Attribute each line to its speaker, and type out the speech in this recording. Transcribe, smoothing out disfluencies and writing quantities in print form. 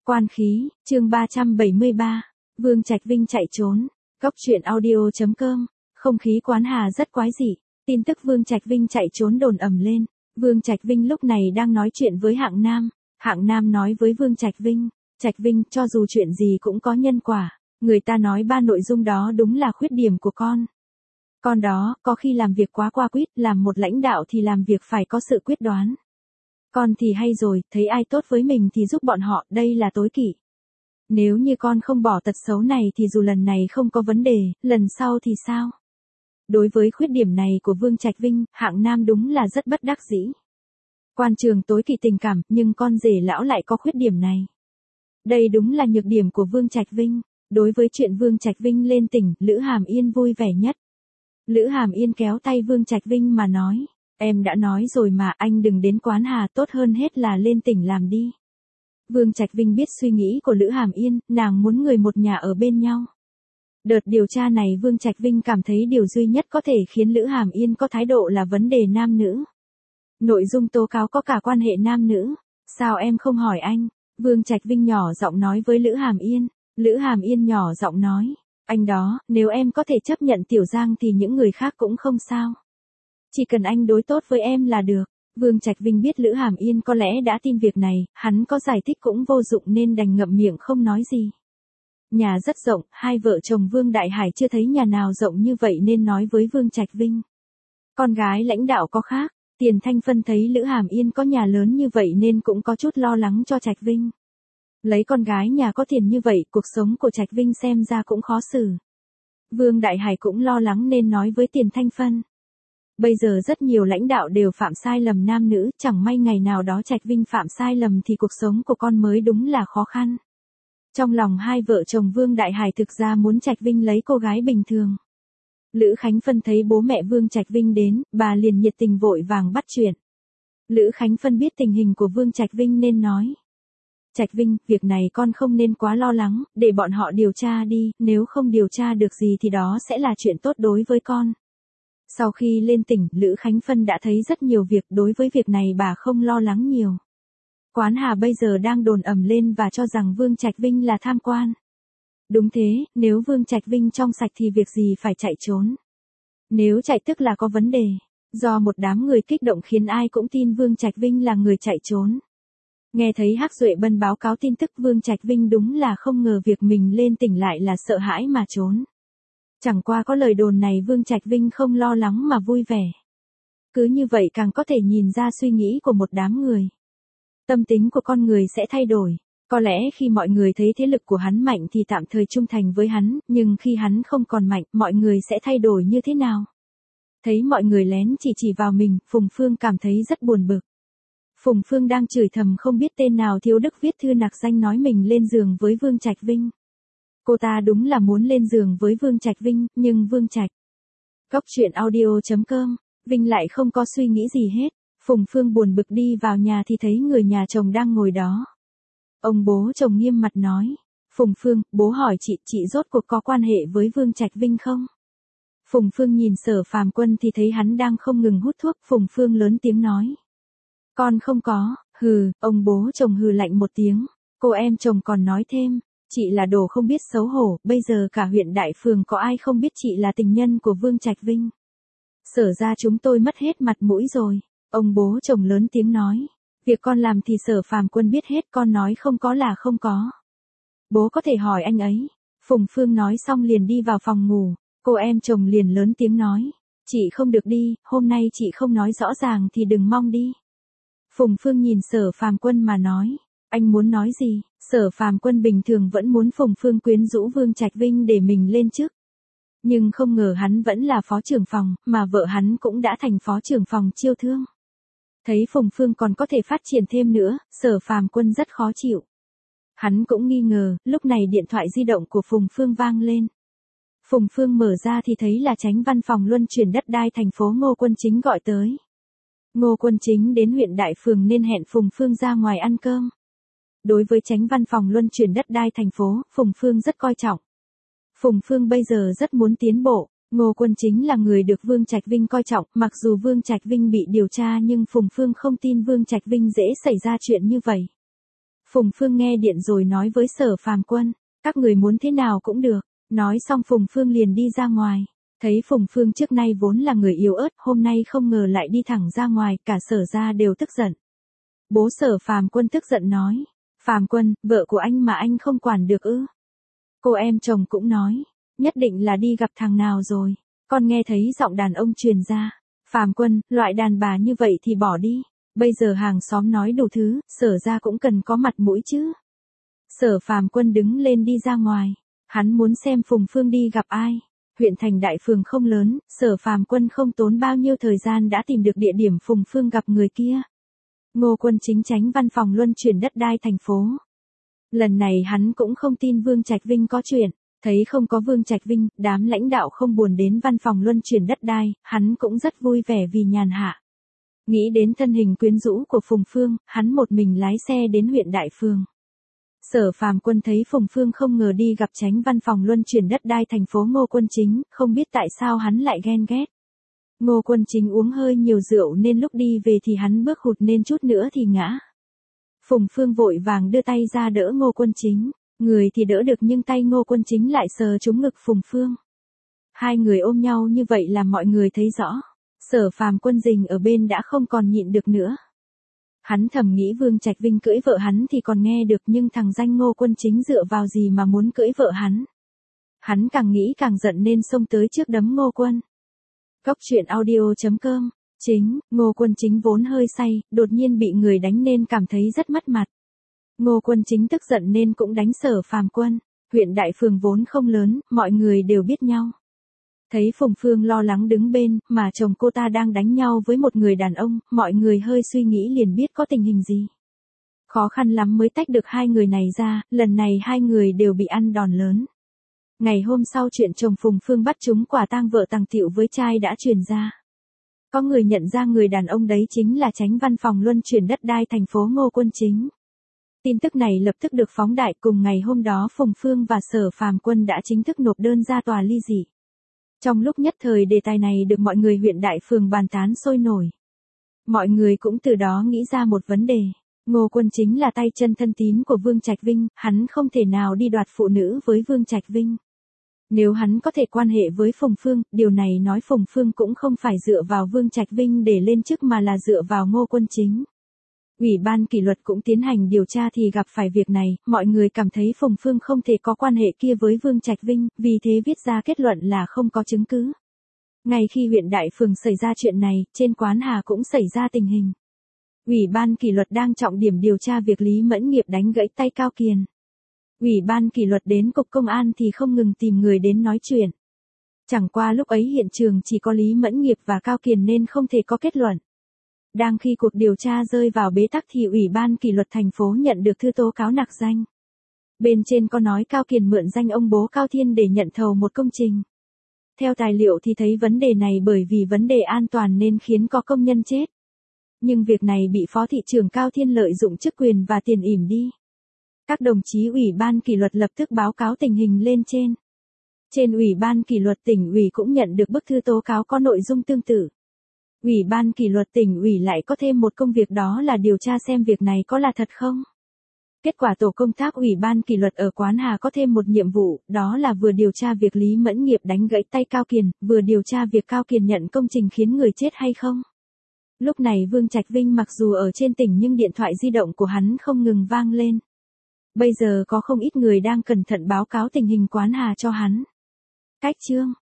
Speaker 1: Quan khí, chương 373. Vương Trạch Vinh chạy trốn. Góc truyện audio.com. Không khí quán Hà rất quái dị. Tin tức Vương Trạch Vinh chạy trốn đồn ầm lên. Vương Trạch Vinh lúc này đang nói chuyện với Hạng Nam. Hạng Nam nói với Vương Trạch Vinh. Trạch Vinh, cho dù chuyện gì cũng có nhân quả. Người ta nói ba nội dung đó đúng là khuyết điểm của con. Con đó, có khi làm việc quá qua quýt, làm một lãnh đạo thì làm việc phải có sự quyết đoán. Con thì hay rồi, thấy ai tốt với mình thì giúp bọn họ, đây là tối kỵ. Nếu như con không bỏ tật xấu này thì dù lần này không có vấn đề, lần sau thì sao? Đối với khuyết điểm này của Vương Trạch Vinh, Hạng Nam đúng là rất bất đắc dĩ. Quan trường tối kỵ tình cảm, nhưng con rể lão lại có khuyết điểm này. Đây đúng là nhược điểm của Vương Trạch Vinh. Đối với chuyện Vương Trạch Vinh lên tỉnh, Lữ Hàm Yên vui vẻ nhất. Lữ Hàm Yên kéo tay Vương Trạch Vinh mà nói. Em đã nói rồi mà, anh đừng đến quán Hà, tốt hơn hết là lên tỉnh làm đi. Vương Trạch Vinh biết suy nghĩ của Lữ Hàm Yên, nàng muốn người một nhà ở bên nhau. Đợt điều tra này Vương Trạch Vinh cảm thấy điều duy nhất có thể khiến Lữ Hàm Yên có thái độ là vấn đề nam nữ. Nội dung tố cáo có cả quan hệ nam nữ. Sao em không hỏi anh? Vương Trạch Vinh nhỏ giọng nói với Lữ Hàm Yên. Lữ Hàm Yên nhỏ giọng nói. Anh đó, nếu em có thể chấp nhận Tiểu Giang thì những người khác cũng không sao. Chỉ cần anh đối tốt với em là được. Vương Trạch Vinh biết Lữ Hàm Yên có lẽ đã tin việc này, hắn có giải thích cũng vô dụng nên đành ngậm miệng không nói gì. Nhà rất rộng, hai vợ chồng Vương Đại Hải chưa thấy nhà nào rộng như vậy nên nói với Vương Trạch Vinh. Con gái lãnh đạo có khác, Tiền Thanh Phân thấy Lữ Hàm Yên có nhà lớn như vậy nên cũng có chút lo lắng cho Trạch Vinh. Lấy con gái nhà có tiền như vậy, cuộc sống của Trạch Vinh xem ra cũng khó xử. Vương Đại Hải cũng lo lắng nên nói với Tiền Thanh Phân. Bây giờ rất nhiều lãnh đạo đều phạm sai lầm nam nữ, chẳng may ngày nào đó Trạch Vinh phạm sai lầm thì cuộc sống của con mới đúng là khó khăn. Trong lòng hai vợ chồng Vương Đại Hải thực ra muốn Trạch Vinh lấy cô gái bình thường. Lữ Khánh Phân thấy bố mẹ Vương Trạch Vinh đến, bà liền nhiệt tình vội vàng bắt chuyện. Lữ Khánh Phân biết tình hình của Vương Trạch Vinh nên nói. Trạch Vinh, việc này con không nên quá lo lắng, để bọn họ điều tra đi, nếu không điều tra được gì thì đó sẽ là chuyện tốt đối với con. Sau khi lên tỉnh, Lữ Khánh Phân đã thấy rất nhiều việc, đối với việc này bà không lo lắng nhiều. Quán Hà bây giờ đang đồn ầm lên và cho rằng Vương Trạch Vinh là tham quan. Đúng thế, nếu Vương Trạch Vinh trong sạch thì việc gì phải chạy trốn. Nếu chạy tức là có vấn đề. Do một đám người kích động khiến ai cũng tin Vương Trạch Vinh là người chạy trốn. Nghe thấy Hắc Duệ Bân báo cáo tin tức Vương Trạch Vinh đúng là không ngờ việc mình lên tỉnh lại là sợ hãi mà trốn. Chẳng qua có lời đồn này Vương Trạch Vinh không lo lắng mà vui vẻ. Cứ như vậy càng có thể nhìn ra suy nghĩ của một đám người. Tâm tính của con người sẽ thay đổi. Có lẽ khi mọi người thấy thế lực của hắn mạnh thì tạm thời trung thành với hắn, nhưng khi hắn không còn mạnh, mọi người sẽ thay đổi như thế nào? Thấy mọi người lén chỉ vào mình, Phùng Phương cảm thấy rất buồn bực. Phùng Phương đang chửi thầm không biết tên nào thiếu đức viết thư nặc danh nói mình lên giường với Vương Trạch Vinh. Cô ta đúng là muốn lên giường với Vương Trạch Vinh, nhưng Vương Trạch. Góc truyện audio.com, Vinh lại không có suy nghĩ gì hết. Phùng Phương buồn bực đi vào nhà thì thấy người nhà chồng đang ngồi đó. Ông bố chồng nghiêm mặt nói. Phùng Phương, bố hỏi chị rốt cuộc có quan hệ với Vương Trạch Vinh không? Phùng Phương nhìn Sở Phàm Quân thì thấy hắn đang không ngừng hút thuốc. Phùng Phương lớn tiếng nói. Con không có, hừ, ông bố chồng hừ lạnh một tiếng. Cô em chồng còn nói thêm. Chị là đồ không biết xấu hổ, bây giờ cả huyện Đại Phường có ai không biết chị là tình nhân của Vương Trạch Vinh. Sở ra chúng tôi mất hết mặt mũi rồi. Ông bố chồng lớn tiếng nói. Việc con làm thì Sở Phàm Quân biết hết, con nói không có là không có. Bố có thể hỏi anh ấy. Phùng Phương nói xong liền đi vào phòng ngủ. Cô em chồng liền lớn tiếng nói. Chị không được đi, hôm nay chị không nói rõ ràng thì đừng mong đi. Phùng Phương nhìn Sở Phàm Quân mà nói. Anh muốn nói gì? Sở Phàm Quân bình thường vẫn muốn Phùng Phương quyến rũ Vương Trạch Vinh để mình lên chức. Nhưng không ngờ hắn vẫn là phó trưởng phòng, mà vợ hắn cũng đã thành phó trưởng phòng chiêu thương. Thấy Phùng Phương còn có thể phát triển thêm nữa, Sở Phàm Quân rất khó chịu. Hắn cũng nghi ngờ, lúc này điện thoại di động của Phùng Phương vang lên. Phùng Phương mở ra thì thấy là Chánh Văn phòng Luân chuyển đất đai thành phố Ngô Quân Chính gọi tới. Ngô Quân Chính đến huyện Đại Phường nên hẹn Phùng Phương ra ngoài ăn cơm. Đối với Chánh Văn phòng Luân chuyển đất đai thành phố, Phùng Phương rất coi trọng. Phùng Phương bây giờ rất muốn tiến bộ. Ngô Quân Chính là người được Vương Trạch Vinh coi trọng, mặc dù Vương Trạch Vinh bị điều tra nhưng Phùng Phương không tin Vương Trạch Vinh dễ xảy ra chuyện như vậy. Phùng Phương nghe điện rồi nói với Sở Phàm Quân, các người muốn thế nào cũng được. Nói xong Phùng Phương liền đi ra ngoài. Thấy Phùng Phương trước nay vốn là người yếu ớt, hôm nay không ngờ lại đi thẳng ra ngoài, cả Sở gia đều tức giận. Bố Sở Phàm Quân tức giận nói, Phàm Quân, vợ của anh mà anh không quản được ư? Cô em chồng cũng nói, nhất định là đi gặp thằng nào rồi. Con nghe thấy giọng đàn ông truyền ra, Phàm Quân, loại đàn bà như vậy thì bỏ đi. Bây giờ hàng xóm nói đủ thứ, Sở gia cũng cần có mặt mũi chứ. Sở Phàm Quân đứng lên đi ra ngoài. Hắn muốn xem Phùng Phương đi gặp ai. Huyện thành đại phường không lớn, Sở Phàm Quân không tốn bao nhiêu thời gian đã tìm được địa điểm Phùng Phương gặp người kia. Ngô Quân Chính chánh văn phòng luân chuyển đất đai thành phố. Lần này hắn cũng không tin Vương Trạch Vinh có chuyện. Thấy không có Vương Trạch Vinh, đám lãnh đạo không buồn đến văn phòng luân chuyển đất đai, hắn cũng rất vui vẻ vì nhàn hạ. Nghĩ đến thân hình quyến rũ của Phùng Phương, hắn một mình lái xe đến huyện đại phường. Sở Phàm Quân thấy Phùng Phương không ngờ đi gặp chánh văn phòng luân chuyển đất đai thành phố Ngô Quân Chính, không biết tại sao hắn lại ghen ghét. Ngô Quân Chính uống hơi nhiều rượu nên lúc đi về thì hắn bước hụt nên chút nữa thì ngã. Phùng Phương vội vàng đưa tay ra đỡ Ngô Quân Chính, người thì đỡ được nhưng tay Ngô Quân Chính lại sờ trúng ngực Phùng Phương. Hai người ôm nhau như vậy làm mọi người thấy rõ. Sở Phàm Quân rình ở bên đã không còn nhịn được nữa. Hắn thầm nghĩ Vương Trạch Vinh cưỡi vợ hắn thì còn nghe được nhưng thằng danh Ngô Quân Chính dựa vào gì mà muốn cưỡi vợ hắn. Hắn càng nghĩ càng giận nên xông tới trước đấm Ngô Quân. Cốc truyện audio.com. Ngô Quân Chính vốn hơi say, đột nhiên bị người đánh nên cảm thấy rất mất mặt. Ngô Quân Chính tức giận nên cũng đánh Sở Phàm Quân. Huyện đại phường vốn không lớn, mọi người đều biết nhau. Thấy Phùng Phương lo lắng đứng bên, mà chồng cô ta đang đánh nhau với một người đàn ông, mọi người hơi suy nghĩ liền biết có tình hình gì. Khó khăn lắm mới tách được hai người này ra, lần này hai người đều bị ăn đòn lớn. Ngày hôm sau chuyện chồng Phùng Phương bắt trúng quả tang vợ tàng tiệu với trai đã truyền ra. Có người nhận ra người đàn ông đấy chính là chánh văn phòng luân chuyển đất đai thành phố Ngô Quân Chính. Tin tức này lập tức được phóng đại, cùng ngày hôm đó Phùng Phương và Sở Phàm Quân đã chính thức nộp đơn ra tòa ly dị. Trong lúc nhất thời đề tài này được mọi người huyện đại phường bàn tán sôi nổi. Mọi người cũng từ đó nghĩ ra một vấn đề. Ngô Quân Chính là tay chân thân tín của Vương Trạch Vinh, hắn không thể nào đi đoạt phụ nữ với Vương Trạch Vinh. Nếu hắn có thể quan hệ với Phùng Phương, điều này nói Phùng Phương cũng không phải dựa vào Vương Trạch Vinh để lên chức mà là dựa vào Ngô Quân Chính. Ủy ban kỷ luật cũng tiến hành điều tra thì gặp phải việc này, mọi người cảm thấy Phùng Phương không thể có quan hệ kia với Vương Trạch Vinh, vì thế viết ra kết luận là không có chứng cứ. Ngay khi huyện đại phường xảy ra chuyện này, trên quán Hà cũng xảy ra tình hình. Ủy ban kỷ luật đang trọng điểm điều tra việc Lý Mẫn Nghiệp đánh gãy tay Cao Kiền. Ủy ban kỷ luật đến cục công an thì không ngừng tìm người đến nói chuyện. Chẳng qua lúc ấy hiện trường chỉ có Lý Mẫn Nghiệp và Cao Kiền nên không thể có kết luận. Đang khi cuộc điều tra rơi vào bế tắc thì Ủy ban kỷ luật thành phố nhận được thư tố cáo nặc danh. Bên trên có nói Cao Kiền mượn danh ông bố Cao Thiên để nhận thầu một công trình. Theo tài liệu thì thấy vấn đề này bởi vì vấn đề an toàn nên khiến có công nhân chết. Nhưng việc này bị Phó thị trưởng Cao Thiên lợi dụng chức quyền và tiền ỉm đi. Các đồng chí Ủy ban kỷ luật lập tức báo cáo tình hình lên trên. Trên Ủy ban kỷ luật tỉnh ủy cũng nhận được bức thư tố cáo có nội dung tương tự. Ủy ban kỷ luật tỉnh ủy lại có thêm một công việc đó là điều tra xem việc này có là thật không. Kết quả tổ công tác Ủy ban kỷ luật ở Quán Hà có thêm một nhiệm vụ, đó là vừa điều tra việc Lý Mẫn Nghiệp đánh gãy tay Cao Kiền, vừa điều tra việc Cao Kiền nhận công trình khiến người chết hay không. Lúc này Vương Trạch Vinh mặc dù ở trên tỉnh nhưng điện thoại di động của hắn không ngừng vang lên. Bây giờ có không ít người đang cẩn thận báo cáo tình hình Quán Hà cho hắn. Cách chương